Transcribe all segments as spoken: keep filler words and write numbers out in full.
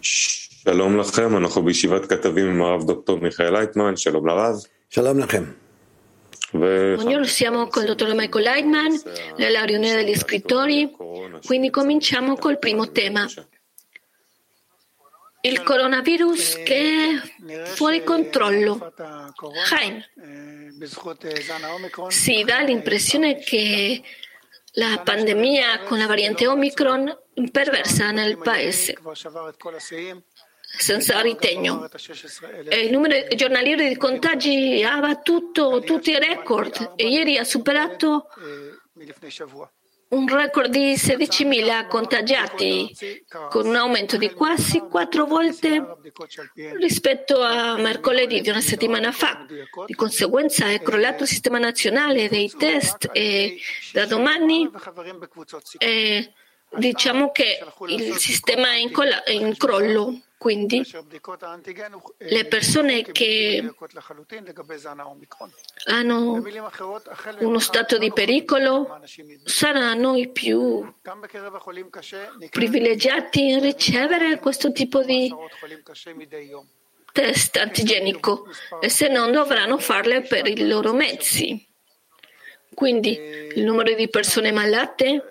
שלום לכם, אנחנו בישיבת כתבים עם הרב דוקטור מיכאל לייטמן, שלום לרב. שלום לכם. Buongiorno, siamo col dottor Michael Leitman nella riunione degli scrittori, quindi cominciamo col primo tema. Il coronavirus che è fuori controllo. Chaim, si dà l'impressione che la pandemia con la variante Omicron imperversa nel paese, senza ritegno. E il numero giornaliero di contagi ha battuto tutti i record e ieri ha superato un record di sedicimila contagiati, con un aumento di quasi quattro volte rispetto a mercoledì di una settimana fa. Di conseguenza è crollato il sistema nazionale dei test e da domani è, diciamo che il sistema è in, colla- è in crollo. Quindi le persone che hanno uno stato di pericolo saranno i più privilegiati in ricevere questo tipo di test antigenico e se non dovranno farle per i loro mezzi. Quindi il numero di persone malate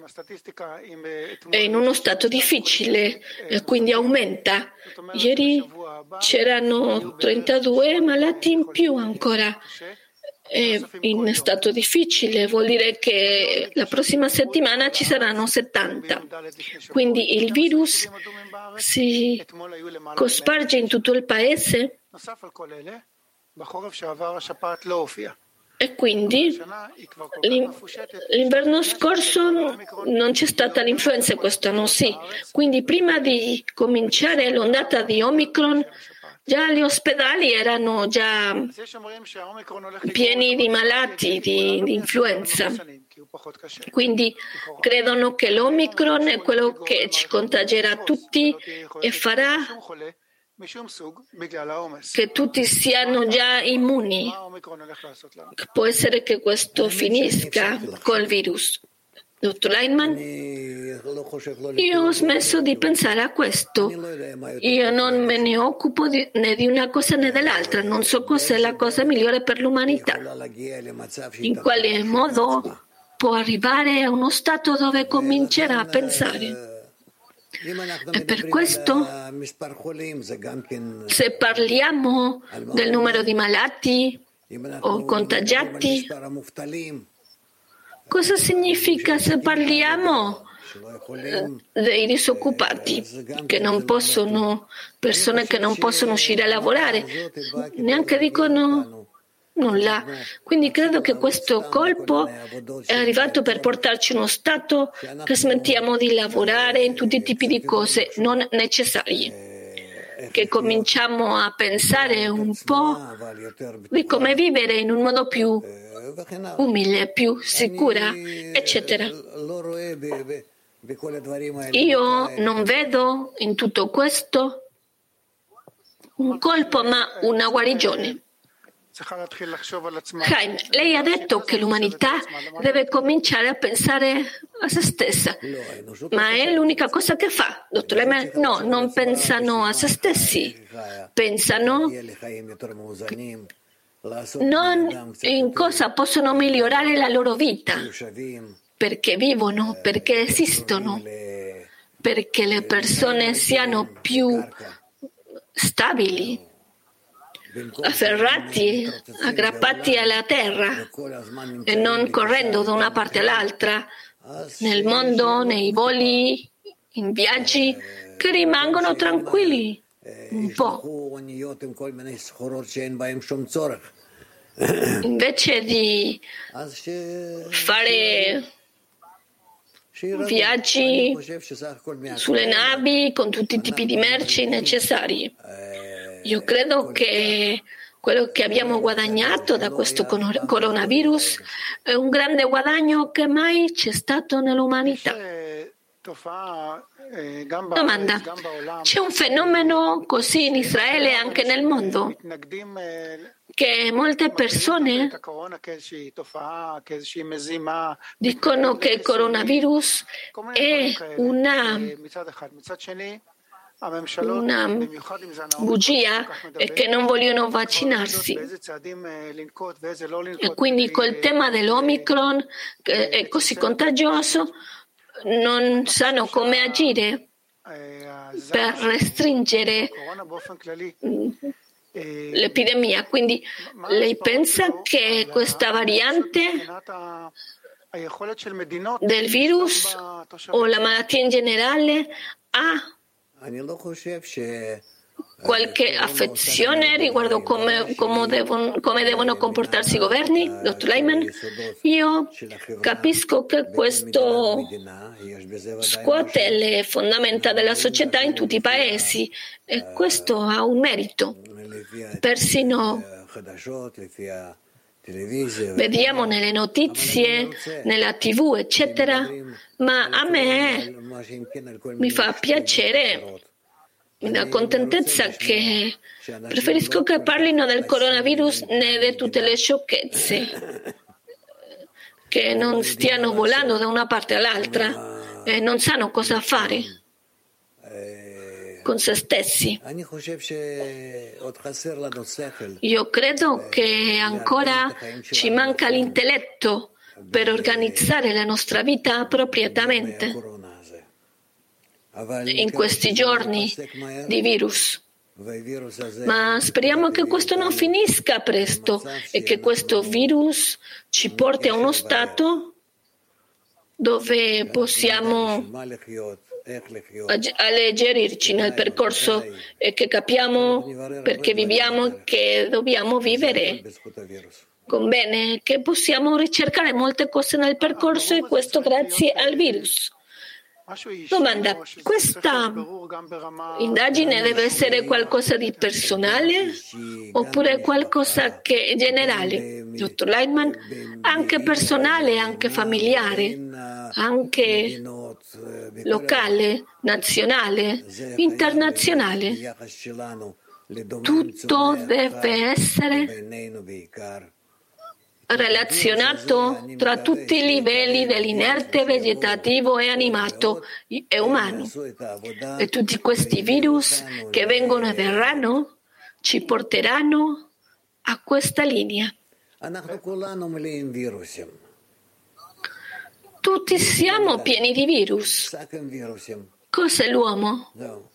è in uno stato difficile e quindi aumenta. Ieri c'erano trentadue malati in più ancora e in stato difficile, vuol dire che la prossima settimana ci saranno settanta. Quindi il virus si cosparge in tutto il paese e quindi l'inverno scorso non c'è stata l'influenza, quest'anno sì. Quindi prima di cominciare l'ondata di Omicron, già gli ospedali erano già pieni di malati di, di influenza. Quindi credono che l'Omicron è quello che ci contagierà tutti e farà che tutti siano già immuni. Può essere che questo finisca col virus. Dottor Leitman, io ho smesso di pensare a questo. Io non me ne occupo di, né di una cosa né dell'altra. Non so cos'è la cosa migliore per l'umanità. In quale modo può arrivare a uno stato dove comincerà a pensare. E per questo, se parliamo del numero di malati o contagiati, cosa significa se parliamo dei disoccupati, che non possono, persone che non possono uscire a lavorare, neanche dicono nulla. Quindi credo che questo colpo è arrivato per portarci in uno stato che smettiamo di lavorare in tutti i tipi di cose non necessarie, che cominciamo a pensare un po' di come vivere in un modo più umile, più sicura, eccetera. Io non vedo in tutto questo un colpo, ma una guarigione. Chaim, lei ha detto che l'umanità deve cominciare a pensare a se stessa, ma è l'unica cosa che fa. Dottor Leitman, no, non pensano a se stessi, pensano non in cosa possono migliorare la loro vita, perché vivono, perché esistono, perché le persone siano più stabili, afferrati, aggrappati alla terra e non correndo da una parte all'altra nel mondo, nei voli, in viaggi, che rimangono tranquilli un po'. Invece di fare viaggi sulle navi con tutti i tipi di merci necessari. Io credo che quello che abbiamo guadagnato da questo coronavirus è un grande guadagno che mai c'è stato nell'umanità. Domanda: c'è un fenomeno così in Israele e anche nel mondo, che molte persone dicono che il coronavirus è una una bugia è che non vogliono vaccinarsi. E quindi col tema dell'Omicron, che è così contagioso, non sanno come agire per restringere l'epidemia. Quindi lei pensa che questa variante del virus o la malattia in generale ha qualche affezione riguardo come, come, devono, come devono comportarsi i governi, dottor Leitman? Io capisco che questo scuote le fondamenta della società in tutti i paesi e questo ha un merito. Persino vediamo nelle notizie, nella tivù, eccetera, ma a me mi fa piacere, mi dà contentezza che preferisco che parlino del coronavirus né di tutte le sciocchezze, che non stiano volando da una parte all'altra e non sanno cosa fare con se stessi. Io credo che ancora ci manca l'intelletto per organizzare la nostra vita appropriatamente in questi giorni di virus. Ma speriamo che questo non finisca presto e che questo virus ci porti a uno stato dove possiamo alleggerirci nel percorso e che capiamo perché viviamo e che dobbiamo vivere con bene, che possiamo ricercare molte cose nel percorso e questo grazie al virus. Domanda: questa indagine deve essere qualcosa di personale oppure qualcosa che è generale? Dottor Leitman, anche personale, anche familiare, anche locale, nazionale, internazionale. Tutto deve essere relazionato tra tutti i livelli dell'inerte vegetativo e animato e umano. E tutti questi virus che vengono e verranno ci porteranno a questa linea. Tutti siamo pieni di virus. Cos'è l'uomo?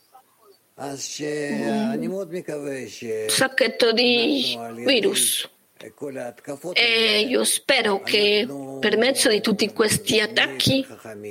Un sacchetto di virus. E io spero che per mezzo di tutti questi attacchi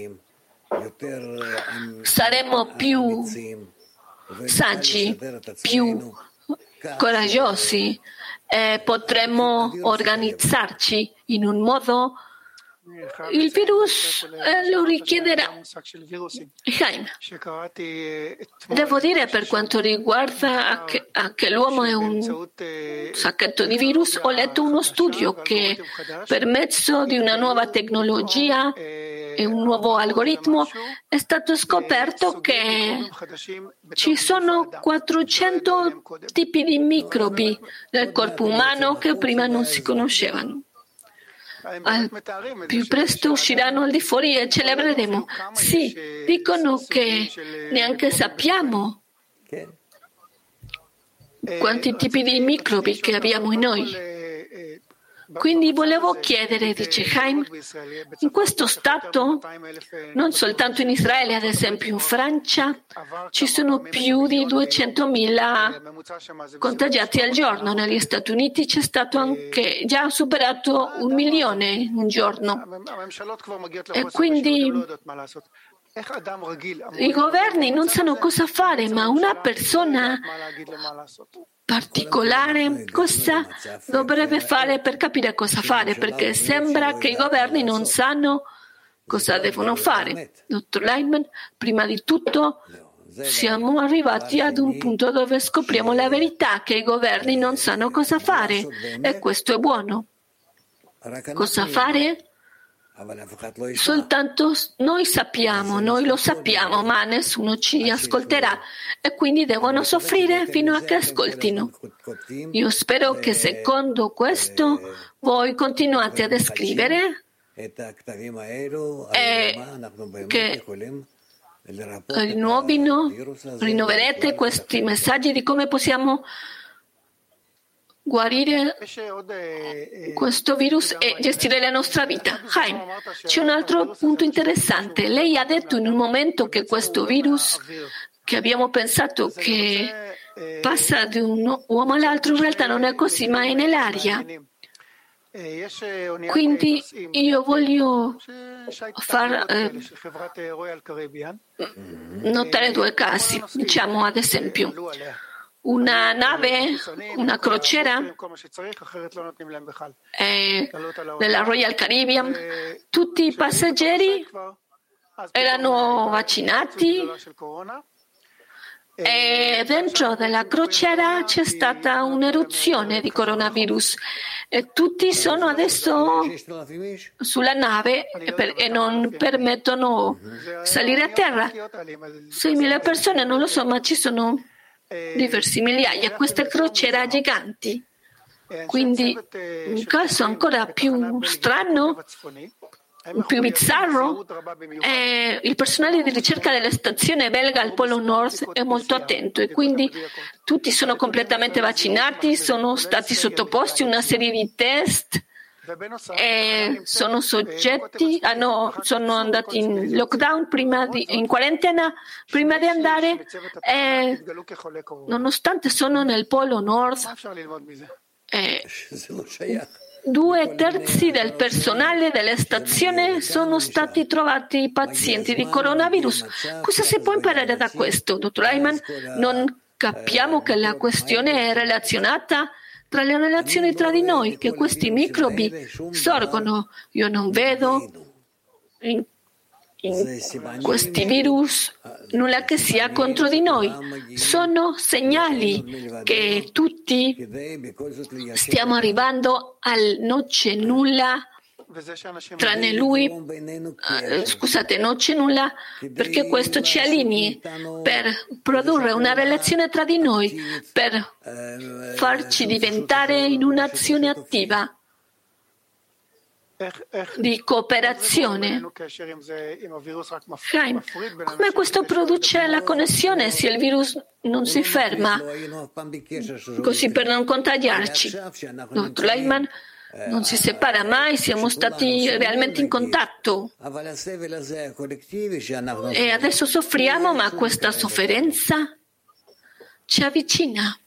saremo più saggi, più coraggiosi e potremo organizzarci in un modo. Il virus eh, lo richiederà. Jaime, devo dire, per quanto riguarda anche, anche l'uomo è un sacchetto di virus, ho letto uno studio che per mezzo di una nuova tecnologia e un nuovo algoritmo è stato scoperto che ci sono quattrocento tipi di microbi nel corpo umano che prima non si conoscevano. Al più presto usciranno al di fuori e celebreremo. Sì, dicono che neanche sappiamo quanti tipi di microbi che abbiamo in noi. Quindi volevo chiedere, dice Chaim, in questo stato, non soltanto in Israele, ad esempio in Francia, ci sono più di duecentomila contagiati al giorno. Negli Stati Uniti c'è stato anche già superato un milione in un giorno. E quindi i governi non sanno cosa fare, ma una persona particolare cosa dovrebbe fare per capire cosa fare, perché sembra che i governi non sanno cosa devono fare. Dottor Leitman, prima di tutto siamo arrivati ad un punto dove scopriamo la verità, che i governi non sanno cosa fare e questo è buono. Cosa fare? Soltanto noi sappiamo, noi lo sappiamo, ma nessuno ci ascolterà e quindi devono soffrire fino a che ascoltino. Io spero che secondo questo voi continuate a descrivere e che rinnovino, rinnoverete questi messaggi di come possiamo guarire questo virus e gestire la nostra vita. Chaim, c'è un altro punto interessante. Lei ha detto in un momento che questo virus, che abbiamo pensato che passa da un uomo all'altro, in realtà non è così, ma è nell'aria. Quindi io voglio far eh, notare due casi. Diciamo ad esempio una nave, una crociera eh, della Royal Caribbean, tutti i passeggeri erano vaccinati e dentro della crociera c'è stata un'eruzione di coronavirus e tutti sono adesso sulla nave e non permettono salire a terra. seimila persone, non lo so, ma ci sono diversi migliaia, queste crociere giganti. Quindi un caso ancora più strano, più bizzarro, è il personale di ricerca della stazione belga al Polo Nord è molto attento e quindi tutti sono completamente vaccinati, sono stati sottoposti a una serie di test e sono soggetti, hanno, sono andati in lockdown prima di, in quarantena prima di andare e nonostante sono nel Polo Nord eh, due terzi del personale della stazione sono stati trovati pazienti di coronavirus. Cosa si può imparare da questo, dottor Ayman? Non capiamo che la questione è relazionata tra le relazioni tra di noi, che questi microbi sorgono. Io non vedo in, in questi virus nulla che sia contro di noi. Sono segnali che tutti stiamo arrivando al non c'è nulla tranne lui, eh, scusate, non c'è nulla perché questo ci allinei per produrre una relazione tra di noi, per farci diventare in un'azione attiva di cooperazione. Chaim, come questo produce la connessione se il virus non si ferma, così per non contagiarci? Dottor Leitman, non si separa mai, siamo stati realmente in contatto e adesso soffriamo, ma questa sofferenza ci avvicina.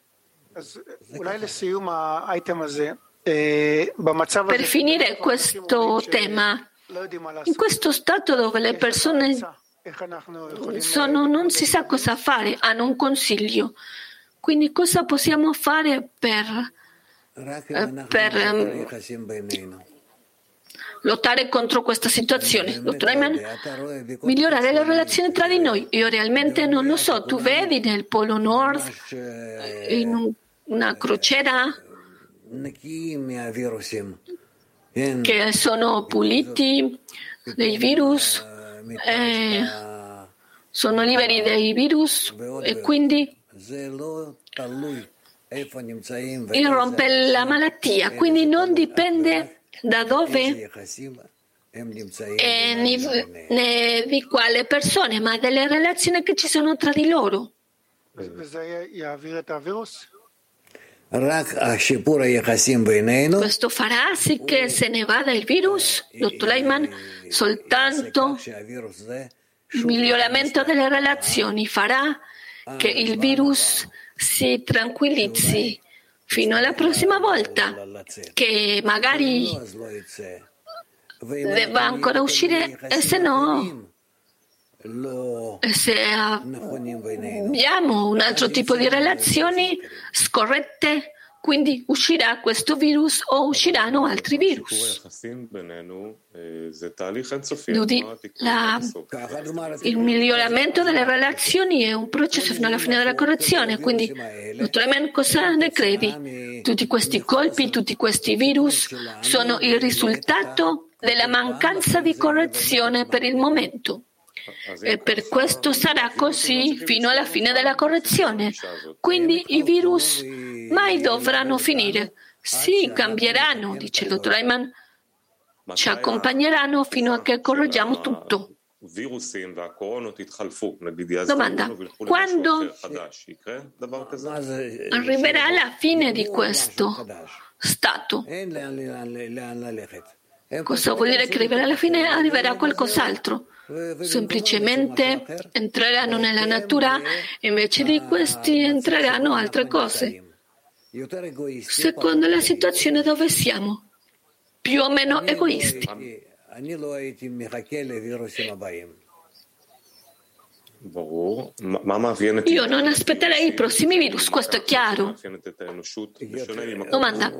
Per finire questo tema, in questo stato dove le persone sono, non si sa cosa fare, hanno un consiglio, quindi cosa possiamo fare per per um, lottare contro questa situazione? Dottor Ayman, migliorare le relazioni tra di noi. Io realmente non lo so. Tu vedi nel Polo Nord, in un, una crociera, che sono puliti dei virus, eh, sono liberi dei virus e quindi irrompe la malattia, quindi non dipende da dove e né di quale persone, ma delle relazioni che ci sono tra di loro. Questo farà sì che se ne vada il virus, dottor Leitman, soltanto il miglioramento delle relazioni farà che il virus si tranquillizzi fino alla prossima volta, che magari debba ancora uscire e se no, se abbiamo un altro tipo di relazioni scorrette, quindi uscirà questo virus o usciranno altri virus. La, il miglioramento delle relazioni è un processo fino alla fine della correzione, quindi dottor Ayman, cosa ne credi? Tutti questi colpi, tutti questi virus sono il risultato della mancanza di correzione per il momento. E per questo sarà così fino alla fine della correzione. Quindi i virus mai dovranno finire. Sì, cambieranno, dice il dottor Ayman, ci accompagneranno fino a che correggiamo tutto. Domanda: quando arriverà la fine di questo stato? Cosa vuol dire che arriverà alla fine? Arriverà qualcos'altro. Semplicemente entreranno nella natura e invece di questi entreranno altre cose. Secondo la situazione dove siamo, più o meno egoisti. Io non aspetterei i prossimi virus, questo è chiaro. Domanda: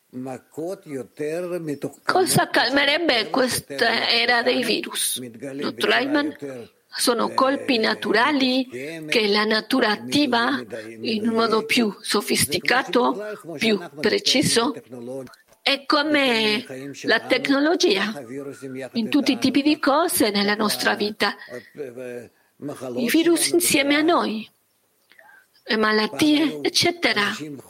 cosa calmerebbe questa era dei virus? Dottor Leitman, sono colpi naturali che la natura attiva in un modo più sofisticato, più preciso? È come la tecnologia in tutti i tipi di cose nella nostra vita. I virus insieme a noi, le malattie, eccetera.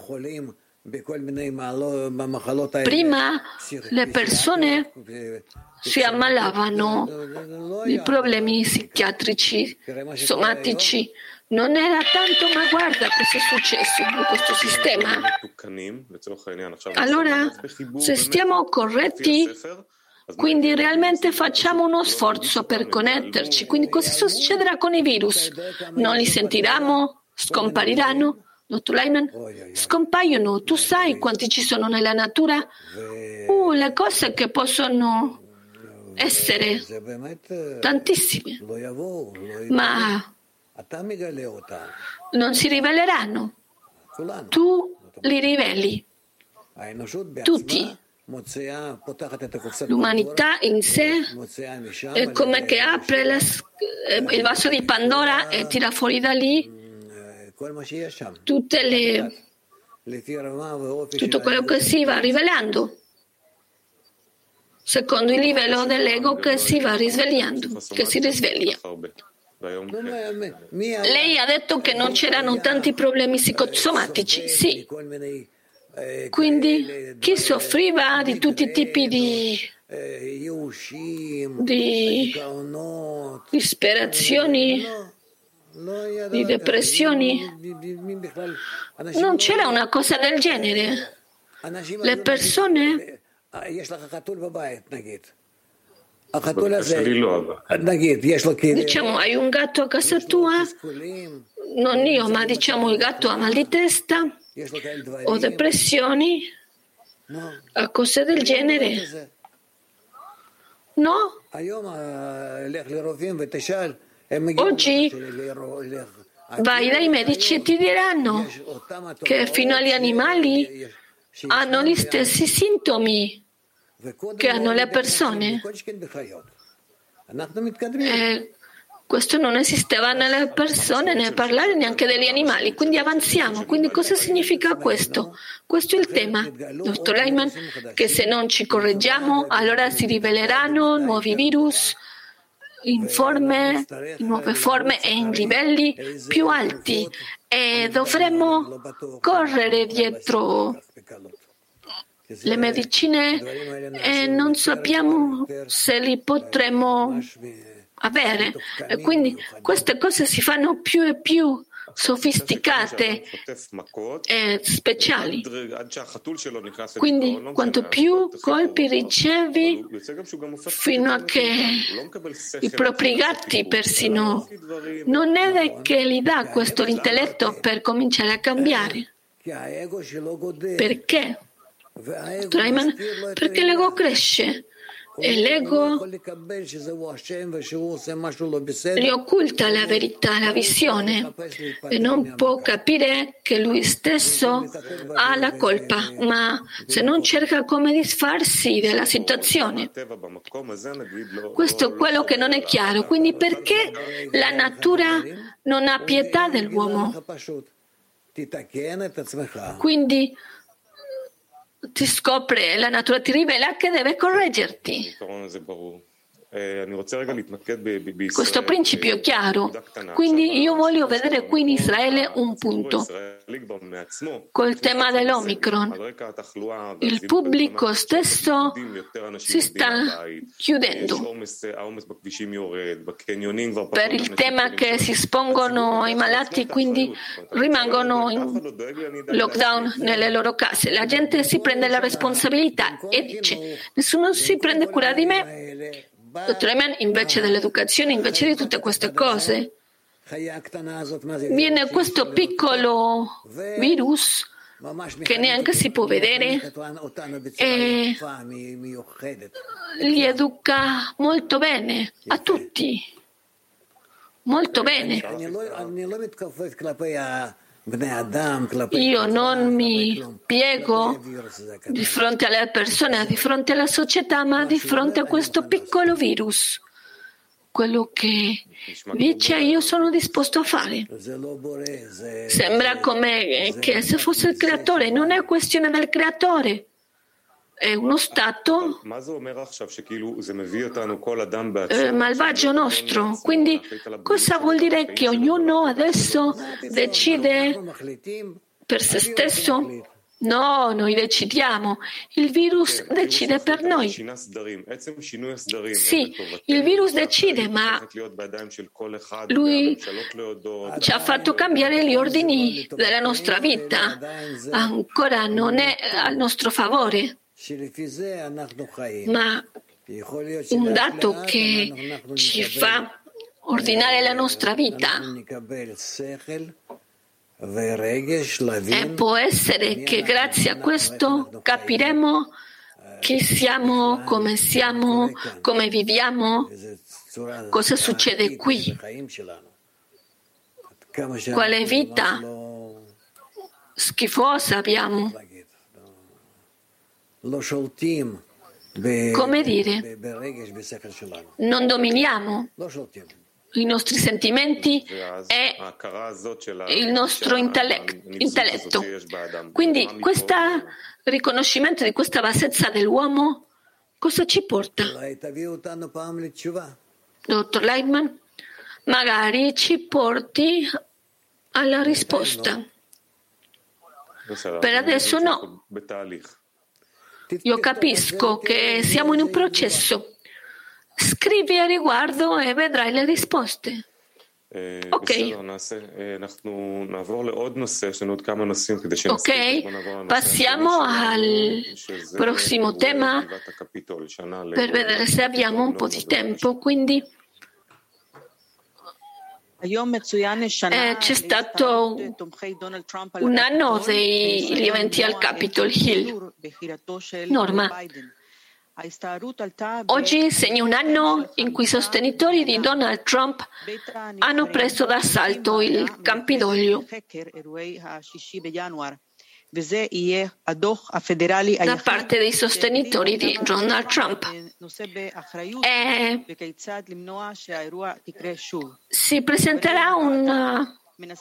Prima le persone si ammalavano di problemi psichiatrici, somatici. Non era tanto, ma guarda cosa è successo in questo sistema. Allora, se stiamo corretti, quindi realmente facciamo uno sforzo per connetterci. Quindi cosa succederà con i virus? Non li sentiremo? Scompariranno? Dottor Leitman, scompaiono. Tu sai quanti ci sono nella natura? Uh, le cose che possono essere tantissime, ma non si riveleranno. Tu li riveli. Tutti. L'umanità in sé è come che apre la, il vaso di Pandora e tira fuori da lì tutte le, tutto quello che si va rivelando secondo il livello dell'ego che si va risvegliando, che si risveglia. Lei ha detto che non c'erano tanti problemi psicosomatici. Sì. Quindi chi soffriva di tutti i tipi di, di disperazioni, di depressioni, non c'era una cosa del genere. Le persone, diciamo, hai un gatto a casa tua, non io, ma diciamo il gatto ha mal di testa o depressioni, a cose del genere. No? Oggi vai dai medici e ti diranno che fino agli animali hanno gli stessi sintomi che hanno le persone. E questo non esisteva nelle persone, né parlare neanche degli animali, quindi avanziamo. Quindi cosa significa questo? Questo è il tema, dottor Leitman, che se non ci correggiamo, allora si riveleranno nuovi virus in forme, in nuove forme e in livelli più alti e dovremmo correre dietro le medicine e non sappiamo se li potremo avere. E quindi queste cose si fanno più e più sofisticate e speciali. Quindi quanto più colpi ricevi, fino a che i propri gatti persino non è che gli dà questo l'intelletto per cominciare a cambiare. Perché? Perché l'ego cresce e l'ego gli occulta la verità, la visione e non può capire che lui stesso ha la colpa, ma se non cerca come disfarsi della situazione. Questo è quello che non è chiaro. Quindi perché la natura non ha pietà dell'uomo? Quindi ti scopre, la natura ti rivela che deve correggerti. Questo principio è chiaro. Quindi io voglio vedere qui in Israele un punto. Col tema dell'Omicron, il pubblico stesso si sta chiudendo. Per il tema che si espongono ai malati, quindi rimangono in lockdown nelle loro case. La gente si prende la responsabilità e dice: nessuno si prende cura di me. Dottor Ayman, invece dell'educazione, invece di tutte queste cose, viene questo piccolo virus che neanche si può vedere e li educa molto bene a tutti, molto bene. Io non mi piego di fronte alle persone, di fronte alla società, ma di fronte a questo piccolo virus. Quello che dice io sono disposto a fare. Sembra come che se fosse il creatore, non è questione del creatore. È uno stato eh, malvagio nostro. Quindi cosa vuol dire? Che ognuno adesso decide per se stesso? No, noi decidiamo. Il virus decide per noi. Sì, il virus decide, ma lui ci ha fatto cambiare gli ordini della nostra vita. Ancora non è al nostro favore. Ma un dato che ci fa ordinare la nostra vita e può essere che grazie a questo capiremo chi siamo, come siamo, come viviamo, cosa succede qui, quale vita schifosa abbiamo. Come dire, non dominiamo i nostri sentimenti e il nostro intelletto. Quindi questo riconoscimento di questa bassezza dell'uomo cosa ci porta? Dottor Leitman, magari ci porti alla risposta. Per adesso no. Io capisco che siamo in un processo. Scrivi a riguardo e vedrai le risposte. Ok. Ok, passiamo al prossimo tema per vedere se abbiamo un po' di tempo. Quindi eh, c'è stato un anno degli eventi al Capitol Hill. Norma, oggi segna un anno in cui i sostenitori di Donald Trump hanno preso d'assalto il Campidoglio da parte dei sostenitori di Donald Trump. E si presenterà una,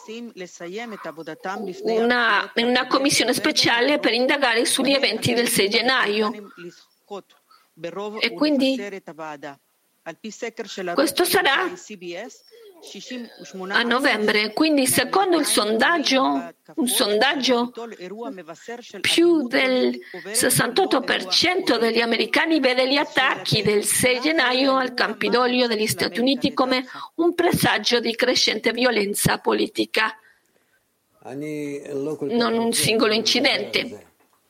una, una commissione speciale per indagare sugli eventi del sei gennaio. E quindi questo sarà a novembre. Quindi secondo il sondaggio, un sondaggio, più del sessantotto per cento degli americani vede gli attacchi del sei gennaio al Campidoglio degli Stati Uniti come un presagio di crescente violenza politica, non un singolo incidente.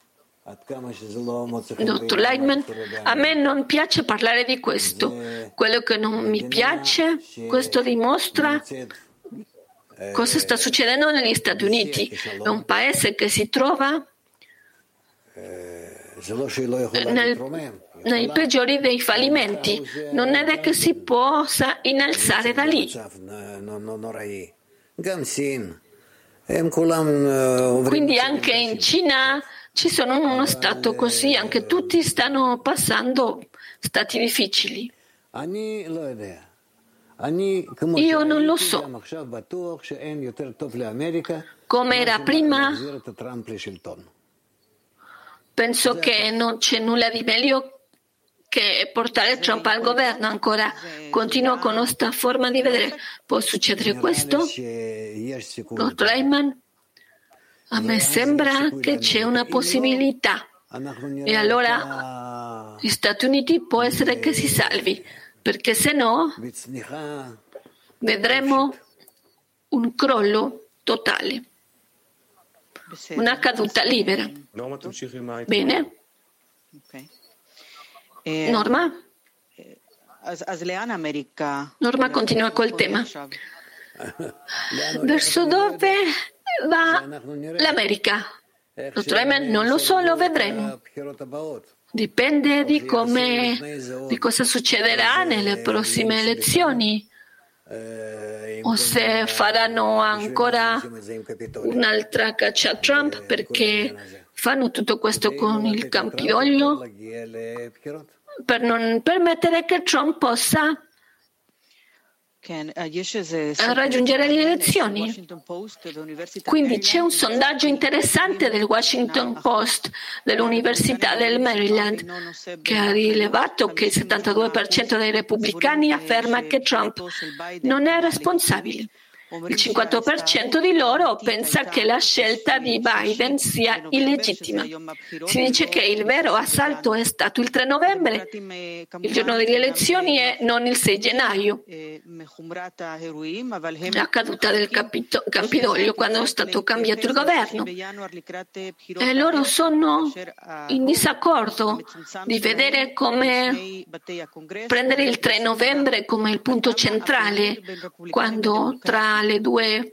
Dottor Leitman, a me non piace parlare di questo. Quello che non mi piace, questo dimostra cosa sta succedendo negli Stati Uniti. È un paese che si trova nel, nei peggiori dei fallimenti. Non è che si possa innalzare da lì. Quindi anche in Cina ci sono in uno stato così, anche tutti stanno passando stati difficili. Io non lo so. Come era prima, penso che non c'è nulla di meglio che portare Trump al governo ancora. Continuo con questa forma di vedere. Può succedere questo? Dottor Eichmann? A me sembra che c'è una possibilità. E allora gli Stati Uniti può essere che si salvi, perché se no vedremo un crollo totale, una caduta libera. Bene? Norma? Norma continua col tema. Verso dove va l'America? Dottor Eichmann, non lo so, lo vedremo. Dipende di come, di cosa succederà nelle prossime elezioni. O se faranno ancora un'altra caccia a Trump perché fanno tutto questo con il Campidoglio per non permettere che Trump possa raggiungere le elezioni. Quindi c'è un sondaggio interessante del Washington Post dell'Università del Maryland che ha rilevato che il settantadue per cento dei repubblicani afferma che Trump non è responsabile. Il cinquanta per cento di loro pensa che la scelta di Biden sia illegittima. Si dice che il vero assalto è stato il tre novembre, il giorno delle elezioni, e non il sei gennaio, la caduta del capito- Campidoglio, quando è stato cambiato il governo. E loro sono in disaccordo di vedere come prendere il tre novembre come il punto centrale, quando tra le due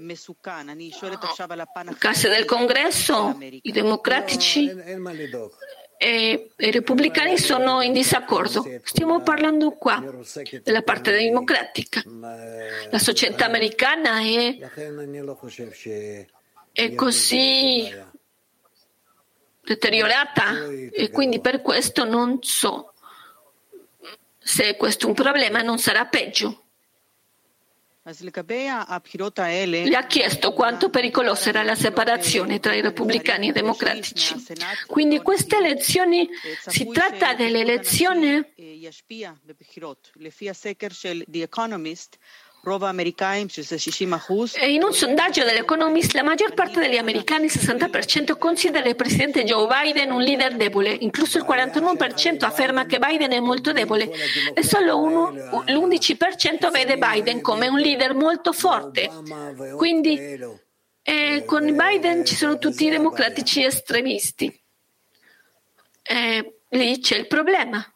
case del Congresso, i democratici e i repubblicani sono in disaccordo. Stiamo parlando qua della parte democratica. La società americana è, è così deteriorata e quindi per questo non so se questo è un problema, non sarà peggio. Gli ha chiesto quanto pericolosa era la separazione tra i repubblicani e i democratici. Quindi queste elezioni, si tratta dell'elezione e in un sondaggio dell'Economist la maggior parte degli americani, il sessanta per cento, considera il presidente Joe Biden un leader debole, incluso il quarantuno per cento afferma che Biden è molto debole e solo uno, l'undici per cento vede Biden come un leader molto forte. Quindi eh, con Biden ci sono tutti i democratici estremisti. E lì c'è il problema.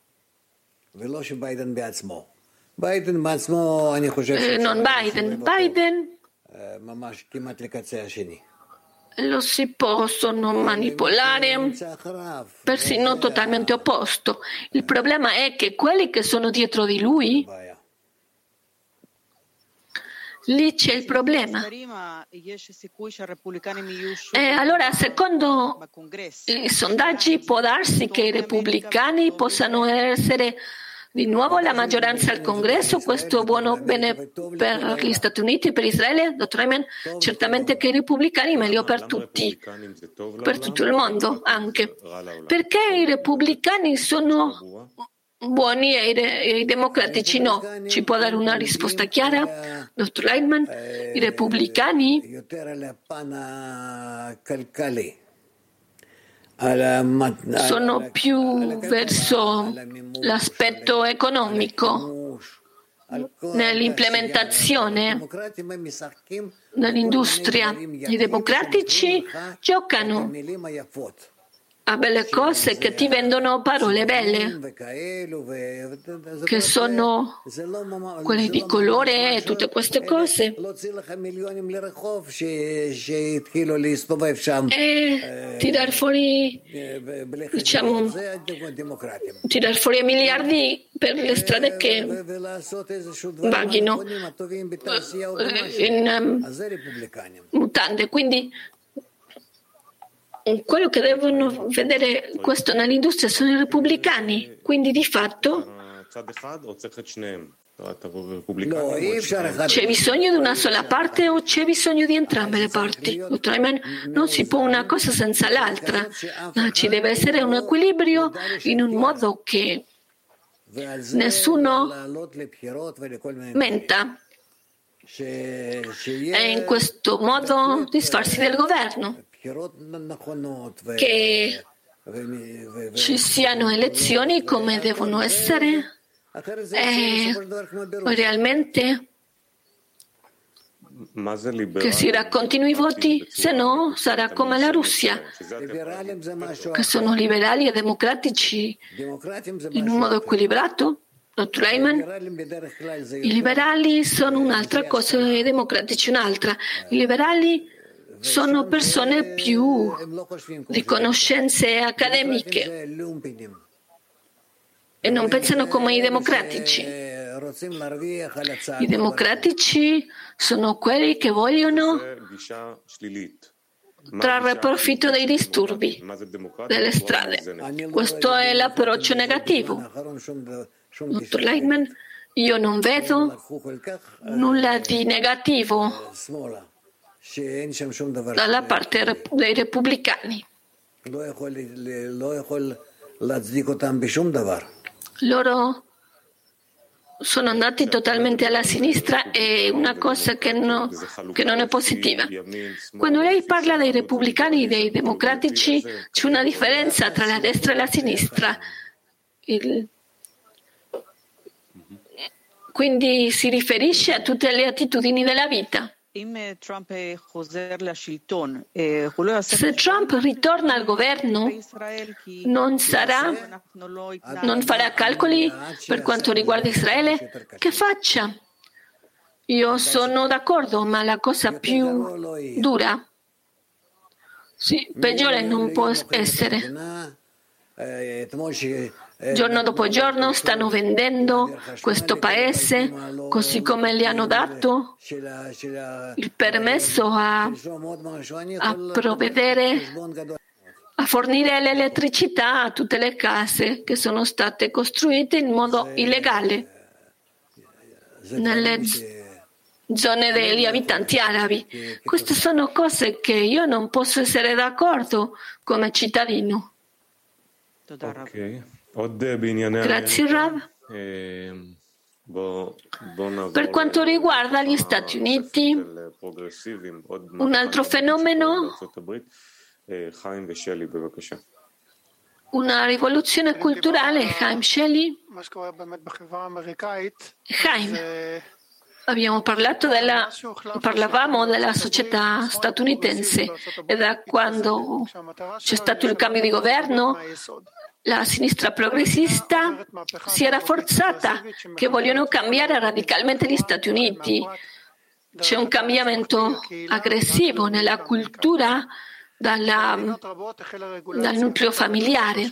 Biden, eh, non Biden, Biden lo si possono manipolare persino totalmente opposto. Il problema è che quelli che sono dietro di lui, lì c'è il problema. E allora, secondo i sondaggi, può darsi che i repubblicani possano essere di nuovo la maggioranza al Congresso. Questo è buono bene per gli Stati Uniti e per Israele, dottor Eichmann? Certamente che i repubblicani meglio per tutti, per tutto il mondo anche. Perché i repubblicani sono buoni e i, re, e i democratici no? Ci può dare una risposta chiara, dottor Eichmann? I repubblicani sono più verso l'aspetto economico, nell'implementazione dell'industria. I democratici giocano a belle cose che ti vendono parole belle, che sono quelle di colore e tutte queste cose. E tirar fuori, diciamo, tirar fuori miliardi per le strade che vaghino in mutande. Quindi quello che devono vedere questo nell'industria sono i repubblicani, quindi di fatto c'è bisogno di una sola parte o c'è bisogno di entrambe le parti? Dottor Eichmann, non si può una cosa senza l'altra, ci deve essere un equilibrio in un modo che nessuno menta e in questo modo disfarsi del governo, che ci siano elezioni come devono essere e realmente che si raccontino i voti, se no sarà come la Russia, che sono liberali e democratici in un modo equilibrato. Dottor Leiman, i liberali sono un'altra cosa e i democratici un'altra. I liberali sono persone più di conoscenze accademiche e non pensano come i democratici. I democratici sono quelli che vogliono trarre profitto dei disturbi delle strade. Questo è l'approccio negativo. Dottor Leitman, io non vedo nulla di negativo dalla parte dei repubblicani. Loro sono andati totalmente alla sinistra, è una cosa che, no, che non è positiva. Quando lei parla dei repubblicani e dei democratici, c'è una differenza tra la destra e la sinistra. Il... Quindi si riferisce a tutte le attitudini della vita. Se Trump ritorna al governo, non sarà, non farà calcoli per quanto riguarda Israele? Che faccia? Io sono d'accordo, ma la cosa più dura, sì, peggiore non può essere. Giorno dopo giorno stanno vendendo questo paese, così come gli hanno dato il permesso a, a provvedere, a fornire l'elettricità a tutte le case che sono state costruite in modo illegale nelle zone degli abitanti arabi. Queste sono cose che io non posso essere d'accordo come cittadino. Okay. Grazie Rav. Per quanto riguarda gli Stati Uniti, un altro fenomeno, una rivoluzione culturale. Chaim Sheli. Chaim, abbiamo parlato della, parlavamo della società statunitense e da quando c'è stato il cambio di governo la sinistra progressista si è rafforzata, che vogliono cambiare radicalmente gli Stati Uniti. C'è un cambiamento aggressivo nella cultura dalla, dal nucleo familiare.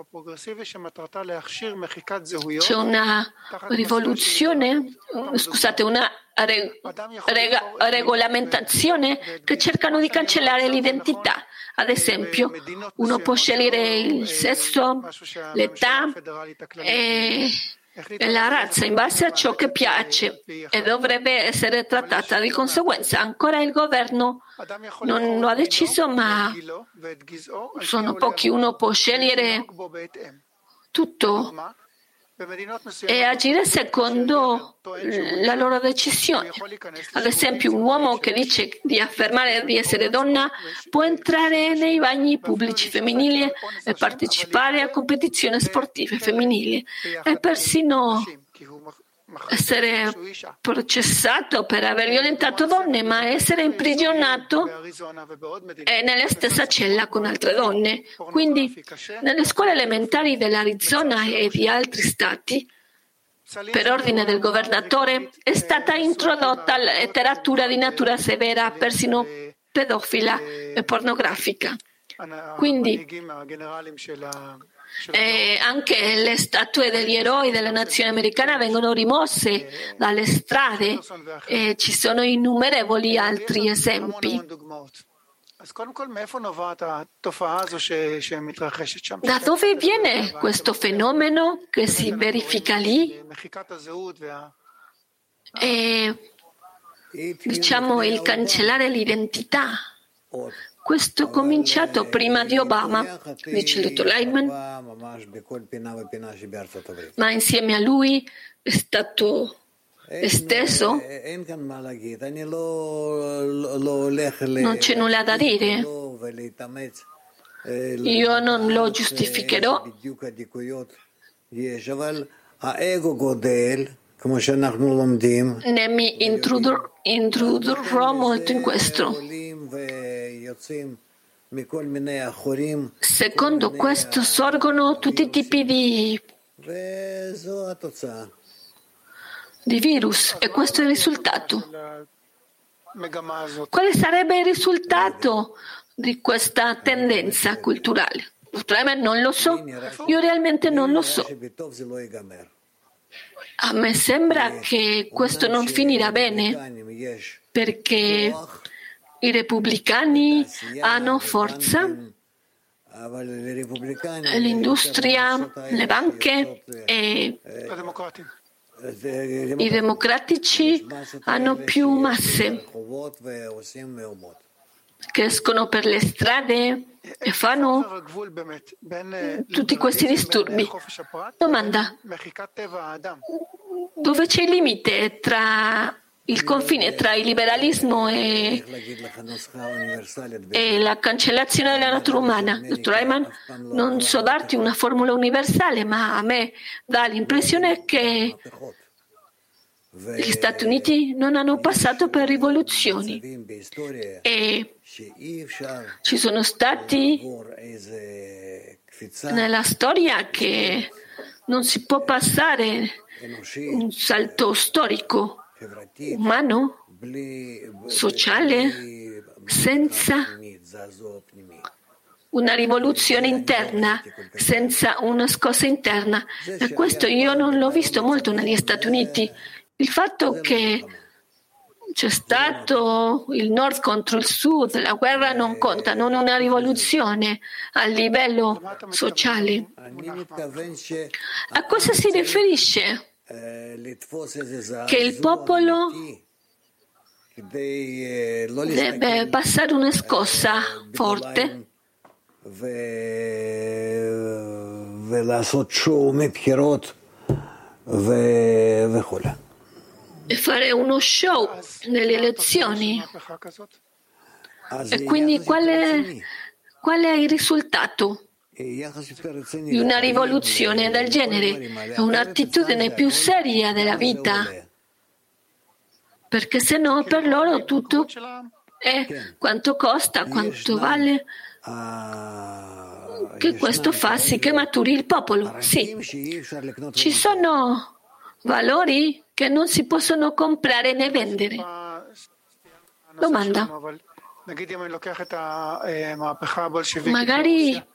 C'è una rivoluzione, scusate, una re, rega, regolamentazione che cercano di cancellare l'identità. Ad esempio, uno può scegliere il sesso, l'età e la razza in base a ciò che piace e dovrebbe essere trattata di conseguenza. Ancora il governo non lo ha deciso, ma sono pochi. Uno può scegliere tutto e agire secondo la loro decisione. Ad esempio, un uomo che dice di affermare di essere donna può entrare nei bagni pubblici femminili e partecipare a competizioni sportive femminili e persino essere processato per aver violentato donne, ma essere imprigionato è nella stessa cella con altre donne. Quindi, nelle scuole elementari dell'Arizona e di altri stati, per ordine del governatore, è stata introdotta la letteratura di natura severa, persino pedofila e pornografica. Quindi, E anche le statue degli eroi della nazione americana vengono rimosse dalle strade e ci sono innumerevoli altri esempi. Da dove viene questo fenomeno che si verifica lì? E, diciamo, il cancellare l'identità. Questo è cominciato prima di Obama, dice il dottor Lightman, ma insieme a lui è stato esteso. Non c'è nulla da dire. Io non lo giustificherò, né mi introdurrò, introdurrò molto in questo. Secondo questo sorgono tutti i tipi di, di virus e questo è il risultato. Quale sarebbe il risultato di questa tendenza culturale? Non lo so, io realmente non lo so. A me sembra che questo non finirà bene perché i repubblicani hanno forza, l'industria, le banche e i democratici hanno più masse che escono per le strade e fanno tutti questi disturbi. Domanda: dove c'è il limite tra il confine tra il liberalismo e, e la cancellazione della natura umana? Dottor Ayman, non so darti una formula universale, ma a me dà l'impressione che gli Stati Uniti non hanno passato per rivoluzioni e ci sono stati nella storia che non si può passare un salto storico, umano, sociale, senza una rivoluzione interna, senza una scossa interna. E questo io non l'ho visto molto negli Stati Uniti. Il fatto che c'è stato il nord contro il sud, la guerra non conta, non una rivoluzione a livello sociale. A cosa si riferisce? Che il popolo deve passare una scossa forte e fare uno show nelle elezioni. E quindi qual è, qual è il risultato di una rivoluzione del genere? È un'attitudine più seria della vita, perché se no per loro tutto è quanto costa, quanto vale, che questo fa sì che maturi il popolo. Sì, ci sono valori che non si possono comprare né vendere. Domanda: magari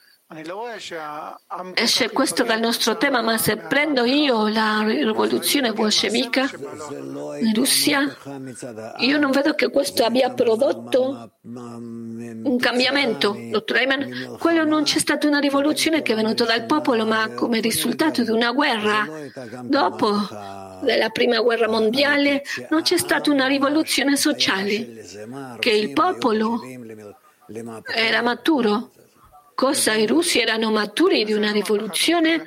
esce questo dal nostro tema, ma se prendo io la rivoluzione bolscevica in Russia, io non vedo che questo abbia prodotto un cambiamento. Dottor Ayman, quello non c'è stata una rivoluzione che è venuta dal popolo, ma come risultato di una guerra. Dopo della prima guerra mondiale non c'è stata una rivoluzione sociale, che il popolo era maturo. Cosa? I russi erano maturi di una rivoluzione?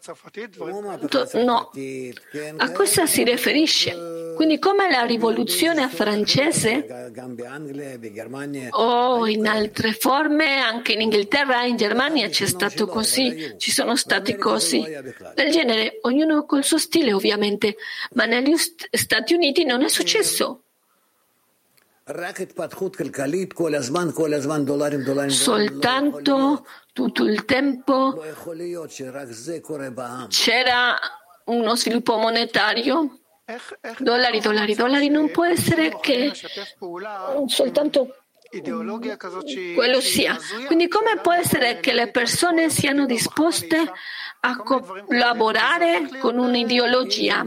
No. A cosa si riferisce? Quindi come la rivoluzione francese o in altre forme, anche in Inghilterra, in Germania c'è stato così, ci sono stati così. Del genere, ognuno col suo stile ovviamente, ma negli Stati Uniti non è successo. Soltanto tutto il tempo c'era uno sviluppo monetario, dollari, dollari, dollari. Non può essere che soltanto quello sia. Quindi come può essere che le persone siano disposte a collaborare con un'ideologia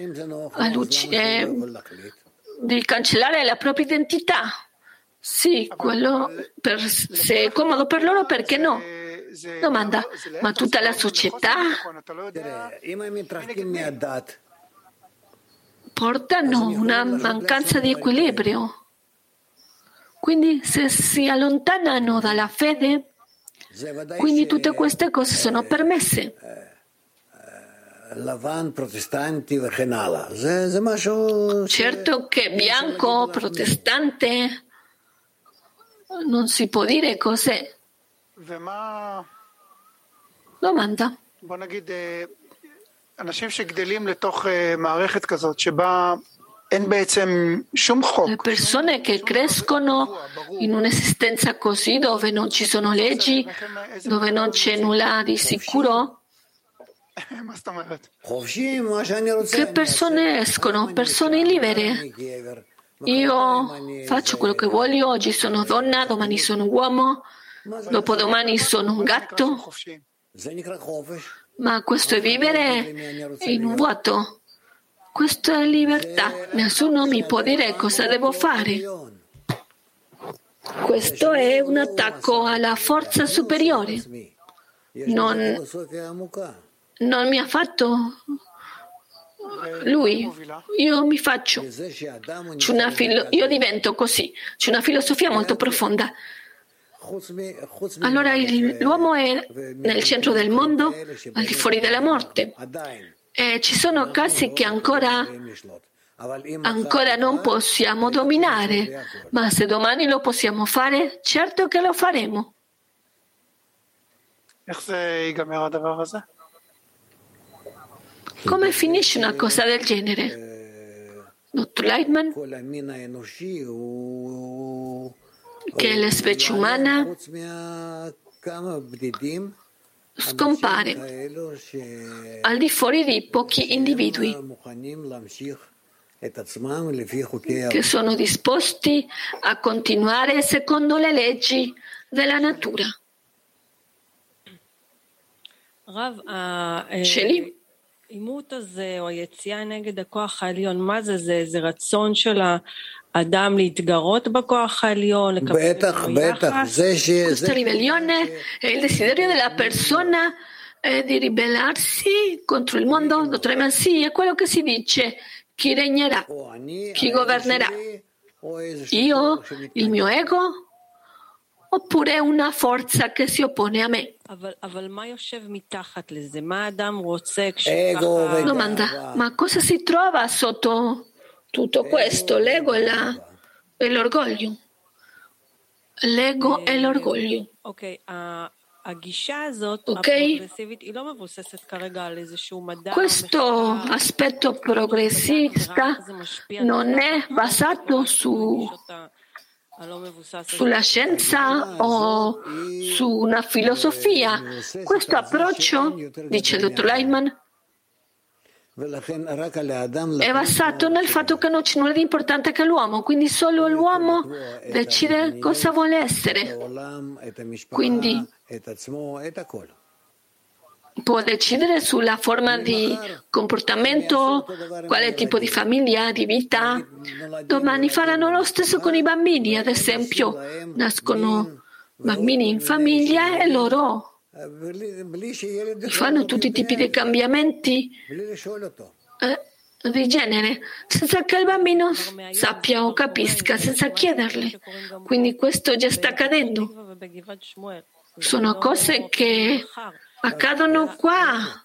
di cancellare la propria identità? Sì, quello per, se è comodo per loro, perché no? Domanda: ma tutta la società portano una mancanza di equilibrio? Quindi se si allontanano dalla fede, quindi tutte queste cose sono permesse. Certo che bianco, protestante, non si può dire cos'è. Domanda. Le persone che crescono in un'esistenza così, dove non ci sono leggi, dove non c'è nulla di sicuro, che persone escono? Persone libere. Io faccio quello che voglio, oggi sono donna, domani sono uomo, dopodomani sono un gatto. Ma questo è vivere in un vuoto. Questa è libertà. Nessuno mi può dire cosa devo fare. Questo è un attacco alla forza superiore. Non, non mi ha fatto lui. Io mi faccio. C'è una filo- io divento così. C'è una filosofia molto profonda. Allora il, l'uomo è nel centro del mondo, al di fuori della morte. E ci sono casi che ancora, ancora non possiamo dominare, ma se domani lo possiamo fare, certo che lo faremo. Come finisce una cosa del genere? Dottor Lightman? Che la specie umana scompare al di fuori di pochi individui che sono disposti a continuare secondo le leggi della natura. Sheli? העימות הזה או היציאה נגד הכוח העליון, מה זה? זה, זה רצון של האדם להתגרות בכוח העליון, לקבל ממנו יחס? Questa ribellione è il desiderio della persona eh, di ribellarsi contro il mondo. Dottor sì, è quello che si dice. Chi regnerà? Chi governerà? Io? Il mio ego? Oppure una forza che si oppone a me? Domanda, ma cosa si trova sotto tutto questo? L'ego e, la, e l'orgoglio. L'ego e l'orgoglio. Ok? Questo aspetto progressista non è basato su sulla scienza o su una filosofia. Questo approccio, dice il dottor Lightman, è basato nel fatto che non c'è nulla di importante che l'uomo, quindi solo l'uomo decide cosa vuole essere. Quindi può decidere sulla forma di comportamento, quale tipo di famiglia, di vita. Domani faranno lo stesso con i bambini, ad esempio, nascono bambini in famiglia e loro fanno tutti i tipi di cambiamenti eh, di genere, senza che il bambino sappia o capisca, senza chiederle. Quindi questo già sta accadendo. Sono cose che accadono qua.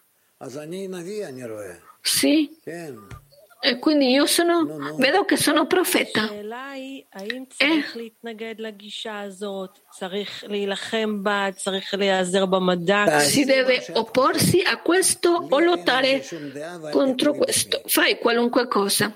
Sì. E quindi io sono, vedo che sono profeta. E si deve opporsi a questo o lottare contro questo. Fai qualunque cosa.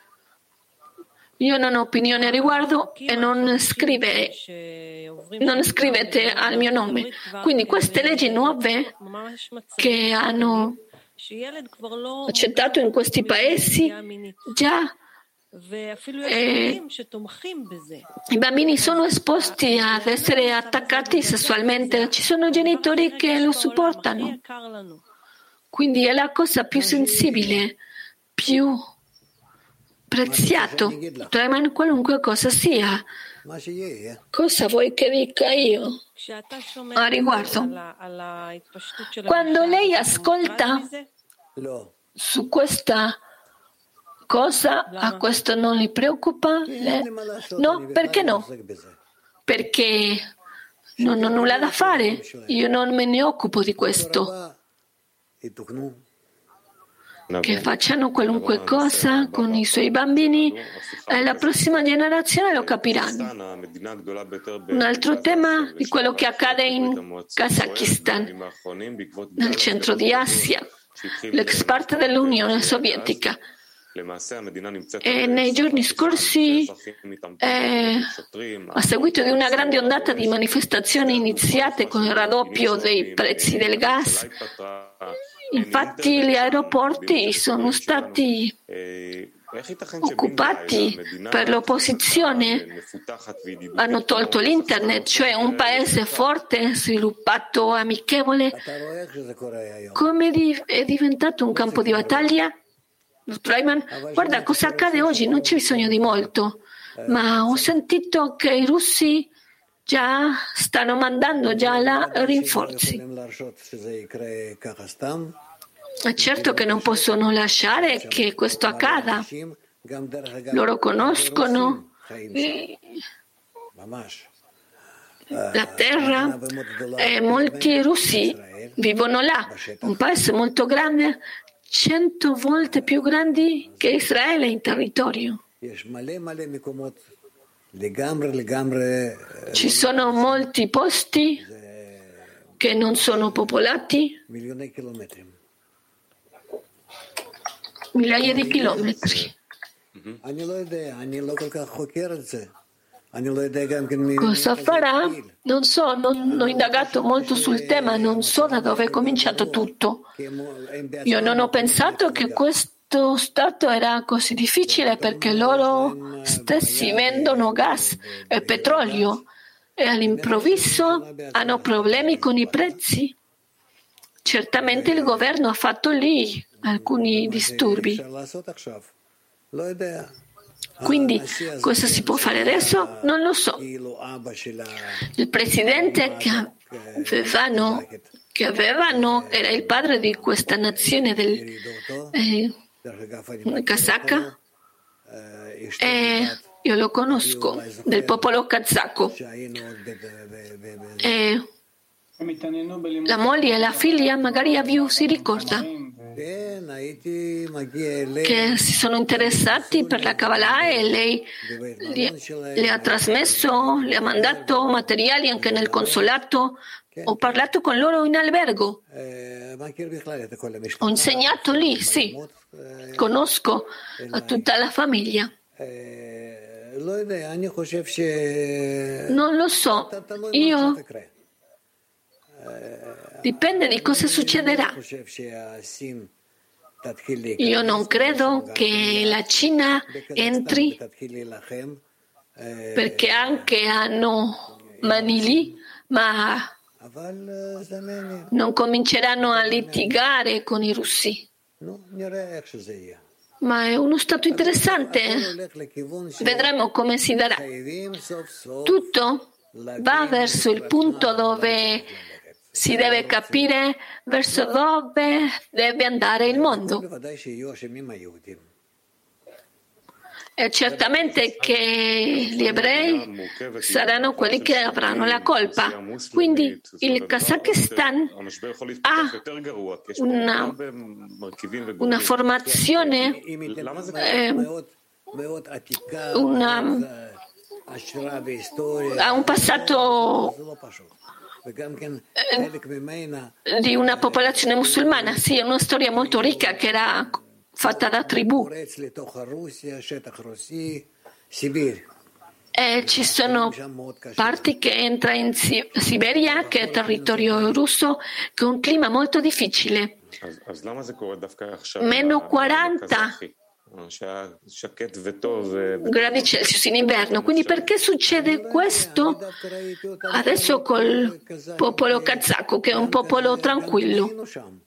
Io non ho opinione a riguardo e non, scrive, non scrivete al mio nome. Quindi queste leggi nuove che hanno accettato in questi paesi già eh, i bambini sono esposti ad essere attaccati sessualmente. Ci sono genitori che lo supportano. Quindi è la cosa più sensibile, più preziato, qualunque cosa sia. Cosa vuoi che dica io a riguardo? Quando lei ascolta su questa Cosa a questo non li preoccupa? Le... No, perché no? Perché non ho nulla da fare, io non me ne occupo di questo. Che facciano qualunque cosa con i suoi bambini e la prossima generazione lo capiranno. Un altro tema di quello che accade in Kazakistan, nel centro di Asia, l'ex parte dell'Unione Sovietica. E nei giorni scorsi, eh, a seguito di una grande ondata di manifestazioni iniziate con il raddoppio dei prezzi del gas, infatti gli aeroporti sono stati occupati per l'opposizione, hanno tolto l'internet, cioè un paese forte, sviluppato, amichevole, come è diventato un campo di battaglia? Reiman, guarda cosa accade oggi, non c'è bisogno di molto, ma ho sentito che i russi già stanno mandando già la rinforzi. È certo che non possono lasciare che questo accada. Loro conoscono la terra e molti russi vivono là, un paese molto grande, cento volte più grande che Israele in territorio. Ci sono molti posti che non sono popolati, migliaia di chilometri. Cosa farà? Non so, non ho indagato molto sul tema, non so da dove è cominciato tutto. Io non ho pensato che questo stato era così difficile perché loro stessi vendono gas e petrolio e all'improvviso hanno problemi con i prezzi. Certamente il governo ha fatto lì alcuni disturbi. Quindi cosa si può fare adesso? Non lo so. Il presidente che avevano, che avevano era il padre di questa nazione del eh, Kazaka e io lo conosco, del popolo kazako. E la moglie e la figlia, magari Aviu si ricorda, che si sono interessati per la Kabbalah e lei le ha trasmesso, le ha mandato materiali anche nel consolato. Ho parlato con loro in albergo, ho insegnato lì, sì, conosco a tutta la famiglia. Non lo so, io dipende di cosa succederà. Io non credo che la Cina entri perché anche hanno mani lì, ma non cominceranno a litigare con i russi. Ma è uno stato interessante. Vedremo come si darà. Tutto va verso il punto dove si deve capire verso dove deve andare il mondo. E certamente che gli ebrei saranno quelli che avranno la colpa. Quindi il Kazakistan ha una, una formazione, eh, una, ha un passato di una popolazione musulmana, sì, è una storia molto ricca che era fatta da tribù. E ci sono parti che entra in Siberia, che è territorio russo, che è un clima molto difficile. Meno quaranta gradi Celsius in inverno. Quindi perché succede questo adesso col popolo kazako, che è un popolo tranquillo?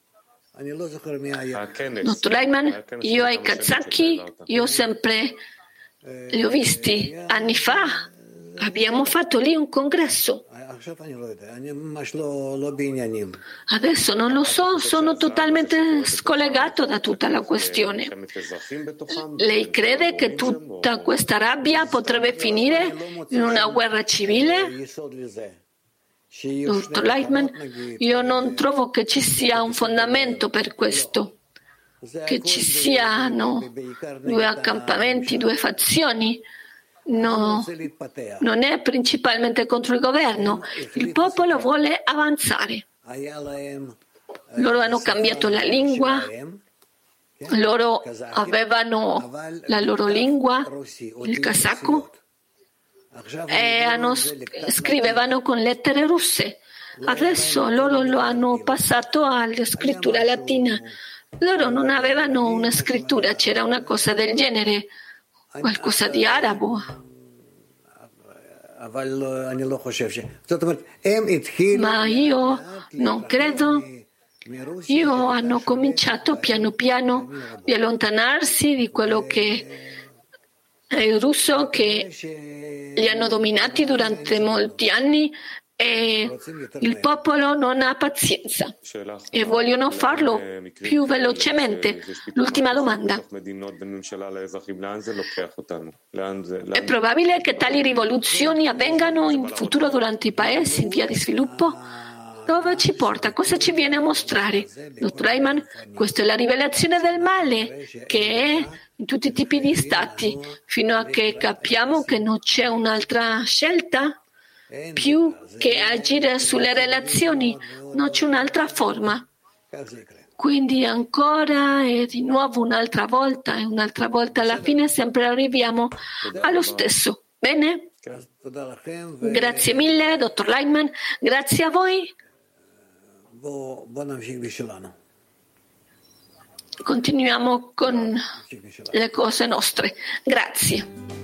Dottor Reiman, io ai kazaki, io sempre li ho visti anni fa, abbiamo fatto lì un congresso Adesso non lo so, sono totalmente scollegato da tutta la questione. Lei crede che tutta questa rabbia potrebbe finire in una guerra civile? Dottor Lightman, io non trovo che ci sia un fondamento per questo, che ci siano due accampamenti, due fazioni. No, non è principalmente contro il governo. Il popolo vuole avanzare. Loro hanno cambiato la lingua, loro avevano la loro lingua, il kazako, e hanno, scrivevano con lettere russe. Adesso loro lo hanno passato alla scrittura latina. Loro non avevano una scrittura, c'era una cosa del genere, qualcosa di arabo. Ma io non credo. Io hanno cominciato piano piano di allontanarsi di quello che è il russo, che li hanno dominati durante molti anni, e il popolo non ha pazienza e vogliono farlo più velocemente. L'ultima domanda. È probabile che tali rivoluzioni avvengano in futuro durante i paesi in via di sviluppo? Dove ci porta? Cosa ci viene a mostrare? Dottor Ayman, questa è la rivelazione del male che è in tutti i tipi di stati, fino a che capiamo che non c'è un'altra scelta? Più che agire sulle relazioni, non c'è un'altra forma. Quindi ancora e di nuovo un'altra volta e un'altra volta, alla fine sempre arriviamo allo stesso. Bene? Grazie mille, dottor Lightman. Grazie a voi. Continuiamo con le cose nostre. Grazie.